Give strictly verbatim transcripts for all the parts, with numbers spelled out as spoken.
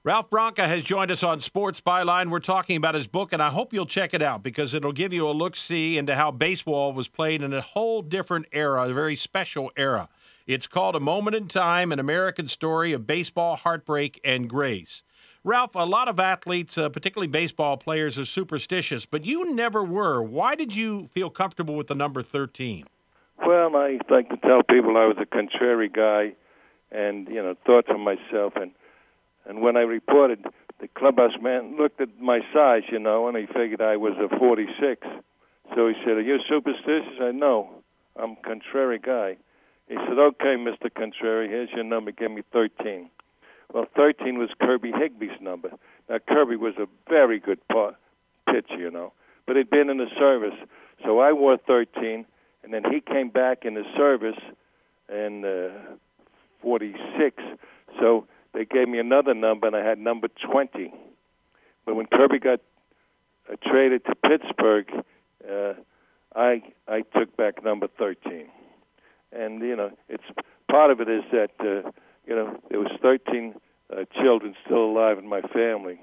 Ralph Branca has joined us on Sports Byline. We're talking about his book, and I hope you'll check it out because it'll give you a look-see into how baseball was played in a whole different era, a very special era. It's called A Moment in Time, an American story of baseball, heartbreak, and grace. Ralph, a lot of athletes, uh, particularly baseball players, are superstitious, but you never were. Why did you feel comfortable with the number thirteen? Well, I like to tell people I was a contrary guy and, you know, thought to myself, and And when I reported, the clubhouse man looked at my size, you know, and he figured I was a forty-six. So he said, "Are you superstitious?" I said, "No, I'm a contrary guy." He said, "Okay, Mister Contrary, here's your number. Give me thirteen." Well, thirteen was Kirby Higby's number. Now, Kirby was a very good pa- pitcher, you know, but he'd been in the service. So I wore thirteen, and then he came back in the service in uh, forty-six. So they gave me another number, and I had number twenty. But when Kirby got uh, traded to Pittsburgh, uh, I I took back number thirteen. And, you know, it's part of it is that, uh, you know, there was thirteen uh, children still alive in my family.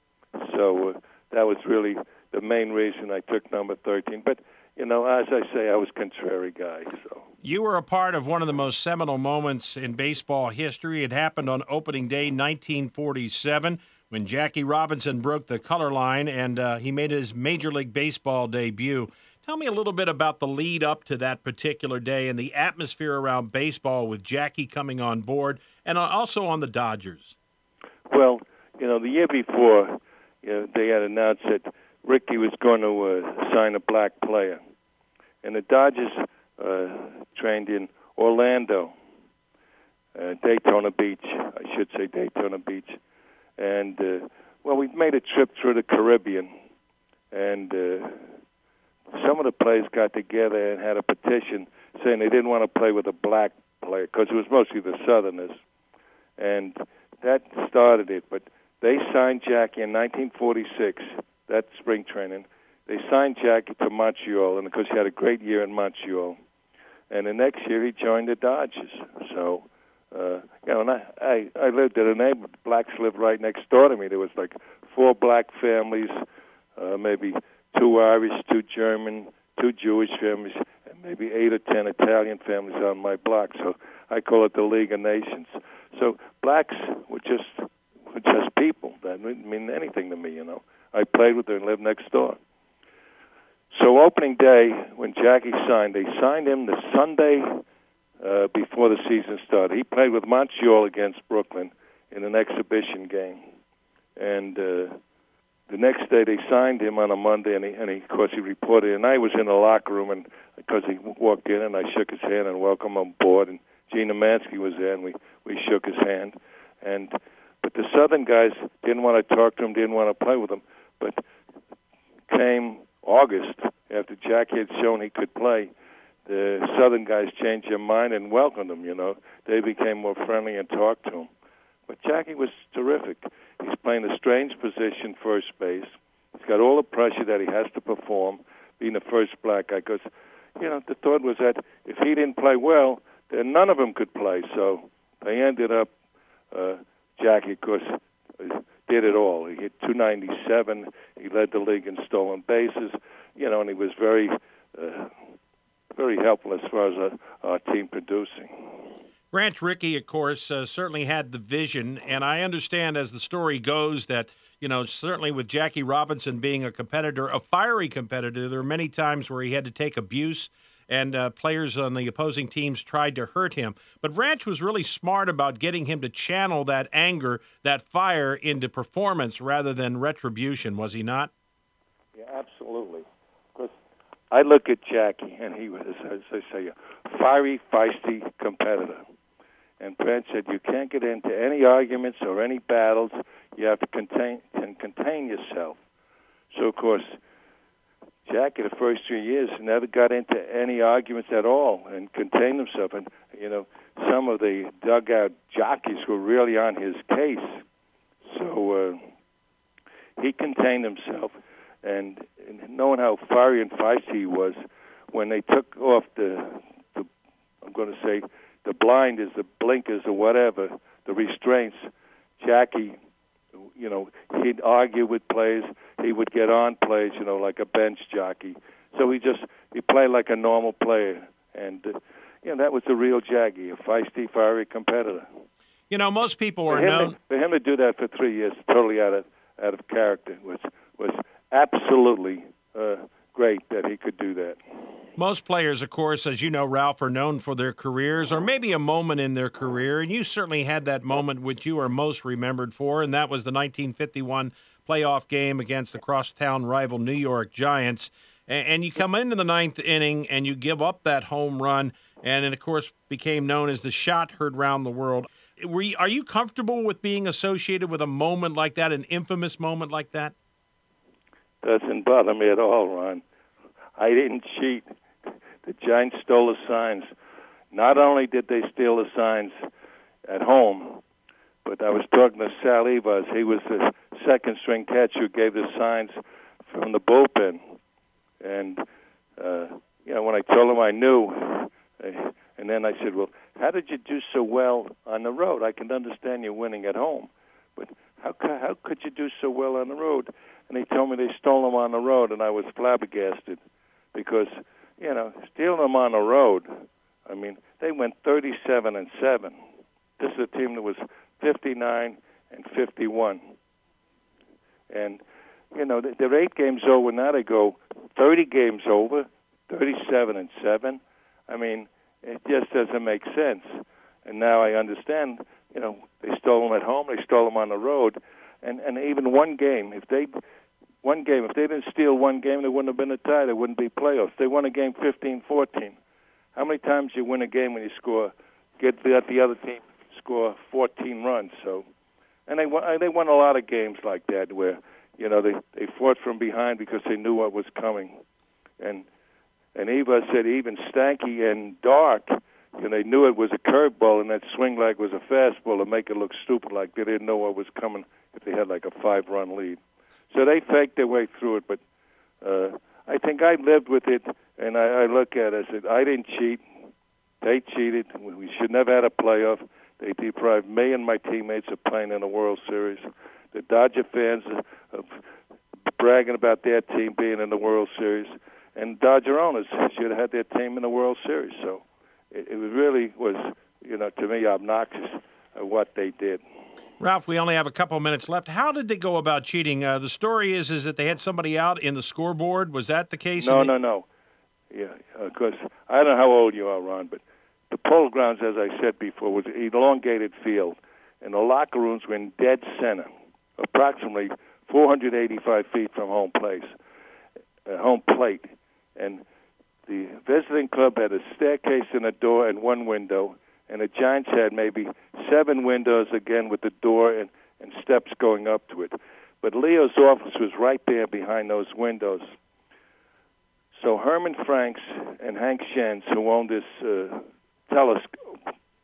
So uh, that was really the main reason I took number thirteen. But, you know, as I say, I was a contrary guy, so. You were a part of one of the most seminal moments in baseball history. It happened on opening day nineteen forty-seven when Jackie Robinson broke the color line and uh, he made his Major League Baseball debut. Tell me a little bit about the lead up to that particular day and the atmosphere around baseball with Jackie coming on board and also on the Dodgers. Well, you know, the year before, you know, they had announced that Ricky was going to uh, sign a black player. And the Dodgers uh, trained in Orlando, uh, Daytona Beach, I should say Daytona Beach. And, uh, well, we made a trip through the Caribbean. And uh, some of the players got together and had a petition saying they didn't want to play with a black player because it was mostly the Southerners. And that started it. But they signed Jackie in nineteen forty-six, that spring training. They signed Jackie to Montreal, and because he had a great year in Montreal. And the next year he joined the Dodgers. So, uh, you know, and I, I, I lived in a neighborhood. Blacks lived right next door to me. There was like four black families, uh, maybe two Irish, two German, two Jewish families, and maybe eight or ten Italian families on my block. So I call it the League of Nations. So blacks were just were just people. That didn't mean anything to me, you know. I played with them and lived next door. So opening day, when Jackie signed, they signed him the Sunday uh, before the season started. He played with Montreal against Brooklyn in an exhibition game. And uh, the next day they signed him on a Monday, and, he, and he, of course, he reported. And I was in the locker room, and because he walked in, and I shook his hand and welcomed him aboard. And Gene Amansky was there, and we, we shook his hand. And but the Southern guys didn't want to talk to him, didn't want to play with him. But came August, after Jackie had shown he could play, the Southern guys changed their mind and welcomed him, you know. They became more friendly and talked to him. But Jackie was terrific. He's playing a strange position, first base. He's got all the pressure that he has to perform, being the first black guy. Because, you know, the thought was that if he didn't play well, then none of them could play. So they ended up, uh, Jackie, of course, did it all. He hit two ninety-seven. He led the league in stolen bases, you know, and he was very, uh, very helpful as far as our, our team producing. Branch Rickey, of course, uh, certainly had the vision, and I understand as the story goes that, you know, certainly with Jackie Robinson being a competitor, a fiery competitor, there were many times where he had to take abuse and uh, players on the opposing teams tried to hurt him. But Branch was really smart about getting him to channel that anger, that fire, into performance rather than retribution, was he not? Yeah, absolutely. Because I look at Jackie, and he was, as I say, a fiery, feisty competitor. And Branch said, you can't get into any arguments or any battles. You have to contain and contain yourself. So, of course, Jackie, the first three years, never got into any arguments at all and contained himself. And, you know, some of the dugout jockeys were really on his case. So uh, he contained himself. And, and knowing how fiery and feisty he was, when they took off the, the I'm going to say, the blinders, the blinkers, or whatever, the restraints, Jackie you know, he'd argue with players. He would get on plays, you know, like a bench jockey. So he just he played like a normal player, and uh, you know that was the real Jackie, a feisty, fiery competitor. You know, most people For are him, known. to, for him to do that for three years, totally out of out of character, was was absolutely uh, great that he could do that. Most players, of course, as you know, Ralph, are known for their careers or maybe a moment in their career, and you certainly had that moment which you are most remembered for, and that was the nineteen fifty-one playoff game against the crosstown rival New York Giants. And you come into the ninth inning and you give up that home run, and it, of course, became known as the shot heard round the world. Were you, are you comfortable with being associated with a moment like that, an infamous moment like that? Doesn't bother me at all, Ron. I didn't cheat. The Giants stole the signs. Not only did they steal the signs at home, but I was talking to Sal Evers. He was the second-string catcher who gave the signs from the bullpen. And, uh, you know, when I told him I knew, uh, and then I said, well, how did you do so well on the road? I can understand you winning at home, but how, how could you do so well on the road? And he told me they stole them on the road, and I was flabbergasted because, you know, stealing them on the road, I mean, they went thirty-seven and seven. This is a team that was fifty-nine and fifty-one. And, you know, they're eight games over. Now they go thirty games over, thirty-seven and seven. I mean, it just doesn't make sense. And now I understand, you know, they stole them at home, they stole them on the road. And, and even one game, if they one game, if they didn't steal one game, there wouldn't have been a tie. There wouldn't be playoffs. They won a game fifteen fourteen. How many times you win a game when you score, get the, the other team score fourteen runs? So, and they won, they won a lot of games like that where, you know, they, they fought from behind because they knew what was coming. And and Eva said even Stanky and Dark, you know, they knew it was a curveball and that swing leg was a fastball to make it look stupid, like they didn't know what was coming if they had like a five-run lead. So they faked their way through it, but uh, I think I lived with it, and I, I look at it, I said, I didn't cheat. They cheated. We should never have had a playoff. They deprived me and my teammates of playing in the World Series. The Dodger fans of bragging about their team being in the World Series, and Dodger owners should have had their team in the World Series. So it, it really was, you know, to me, obnoxious of what they did. Ralph, we only have a couple of minutes left. How did they go about cheating? Uh, the story is is that they had somebody out in the scoreboard. Was that the case? No, the- no, no. Yeah, because I don't know how old you are, Ron, but the Polo Grounds, as I said before, was an elongated field, and the locker rooms were in dead center, approximately four hundred eighty-five feet from home place, uh, home plate. And the visiting club had a staircase and a door and one window, and the Giants had maybe seven windows, again, with the door and, and steps going up to it. But Leo's office was right there behind those windows. So Herman Franks and Hank Shens, who owned this uh, telescope,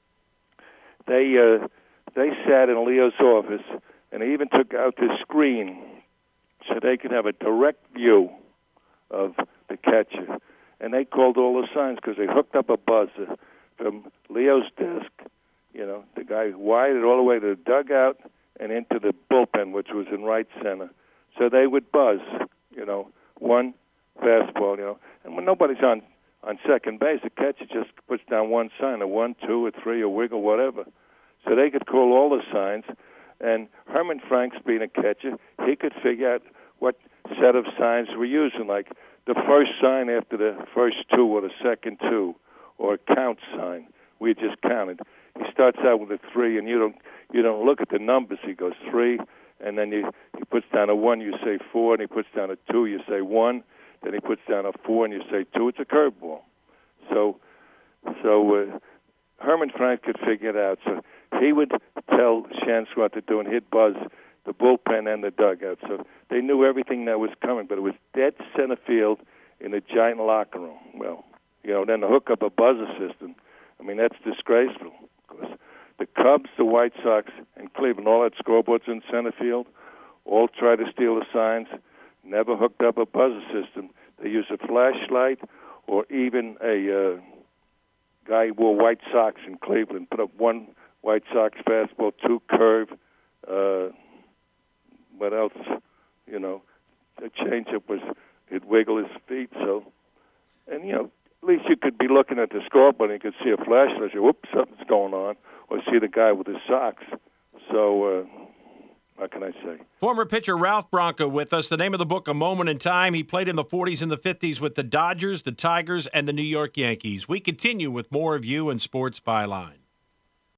they uh, they sat in Leo's office, and they even took out this screen so they could have a direct view of the catcher. And they called all the signs because they hooked up a buzzer from Leo's desk. You know, the guy wired it all the way to the dugout and into the bullpen, which was in right center. So they would buzz, you know, one fastball, you know. And when nobody's on, on second base, the catcher just puts down one sign, a one, two, or three, a wiggle, whatever. So they could call all the signs. And Herman Franks, being a catcher, he could figure out what set of signs we're using, like the first sign after the first two or the second two, or a count sign. We just counted. He starts out with a three, and you don't you don't look at the numbers. He goes three, and then you, he puts down a one, you say four, and he puts down a two, you say one. Then he puts down a four, and you say two. It's a curveball. So, so uh, Herman Frank could figure it out. So he would tell Shantz what to do, and he'd buzz the bullpen and the dugout. So they knew everything that was coming, but it was dead center field in a giant locker room. Well, you know, then to hook up a buzzer system, I mean, that's disgraceful. Because the Cubs, the White Sox, and Cleveland all had scoreboards in center field, all tried to steal the signs, never hooked up a buzzer system. They used a flashlight or even a uh, guy who wore White Sox in Cleveland, put up one White Sox fastball, two curve, uh, else, you know, a changeup was he'd wiggle his feet. So, and you know, at least you could be looking at the scoreboard and you could see a flash and say, "Whoops, something's going on," or see the guy with his socks. So. Uh, What can I say? Former pitcher Ralph Branca with us. The name of the book, A Moment in Time. He played in the forties and the fifties with the Dodgers, the Tigers, and the New York Yankees. We continue with more of you and Sports Byline.